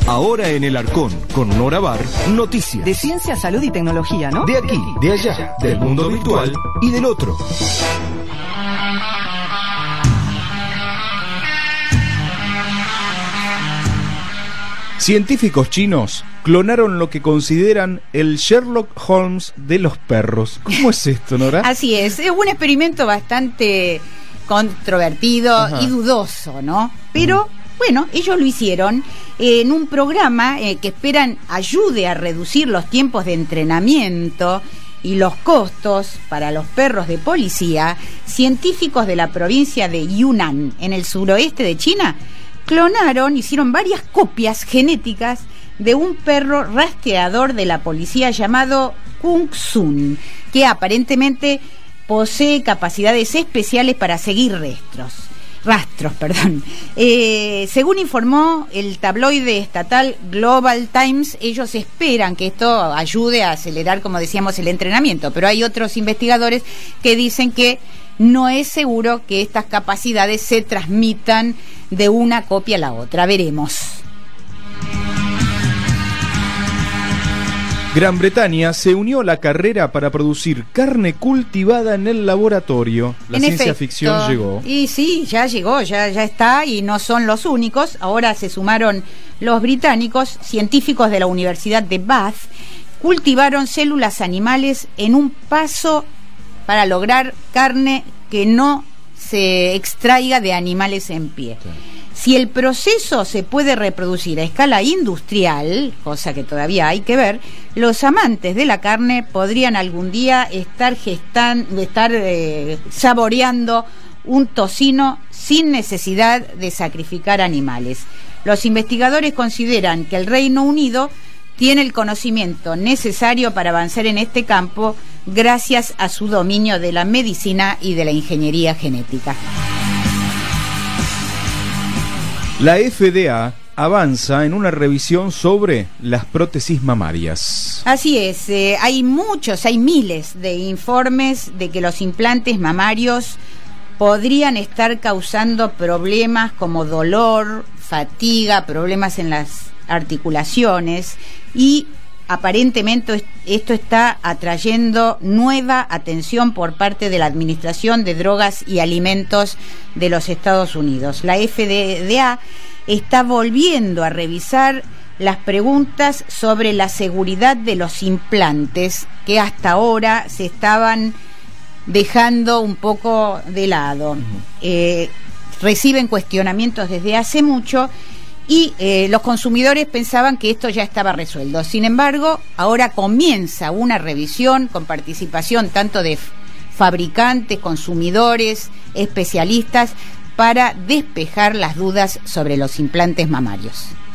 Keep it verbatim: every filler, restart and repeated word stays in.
Ahora en el Arcón, con Nora Bar, noticias. De ciencia, salud y tecnología, ¿no? De aquí, de allá, del mundo virtual y del otro. Científicos chinos clonaron lo que consideran el Sherlock Holmes de los perros. ¿Cómo es esto, Nora? Así es, es un experimento bastante controvertido Ajá. y dudoso, ¿no? Pero, mm. bueno, ellos lo hicieron en un programa eh, que esperan ayude a reducir los tiempos de entrenamiento y los costos para los perros de policía. Científicos de la provincia de Yunnan, en el suroeste de China, clonaron, hicieron varias copias genéticas de un perro rastreador de la policía llamado Kung Sun, que aparentemente posee capacidades especiales para seguir rastros. Rastros, perdón. Eh, según informó el tabloide estatal Global Times, ellos esperan que esto ayude a acelerar, como decíamos, el entrenamiento, pero hay otros investigadores que dicen que no es seguro que estas capacidades se transmitan de una copia a la otra. Veremos. Gran Bretaña se unió a la carrera para producir carne cultivada en el laboratorio. La en ciencia efecto, ficción llegó. Y sí, ya llegó, ya, ya está, y no son los únicos. Ahora se sumaron los británicos, científicos de la Universidad de Bath, cultivaron células animales en un paso para lograr carne que no se extraiga de animales en pie. Sí. Si el proceso se puede reproducir a escala industrial, cosa que todavía hay que ver, los amantes de la carne podrían algún día estar gestando, estar eh, saboreando un tocino sin necesidad de sacrificar animales. Los investigadores consideran que el Reino Unido tiene el conocimiento necesario para avanzar en este campo gracias a su dominio de la medicina y de la ingeniería genética. La F D A avanza en una revisión sobre las prótesis mamarias. Así es, eh, hay muchos, hay miles de informes de que los implantes mamarios podrían estar causando problemas como dolor, fatiga, problemas en las articulaciones, y aparentemente esto está atrayendo nueva atención por parte de la Administración de Drogas y Alimentos de los Estados Unidos. La F D A está volviendo a revisar las preguntas sobre la seguridad de los implantes que hasta ahora se estaban dejando un poco de lado. Uh-huh. Eh, reciben cuestionamientos desde hace mucho y eh, los consumidores pensaban que esto ya estaba resuelto. Sin embargo, ahora comienza una revisión con participación tanto de fabricantes, consumidores, especialistas, para despejar las dudas sobre los implantes mamarios.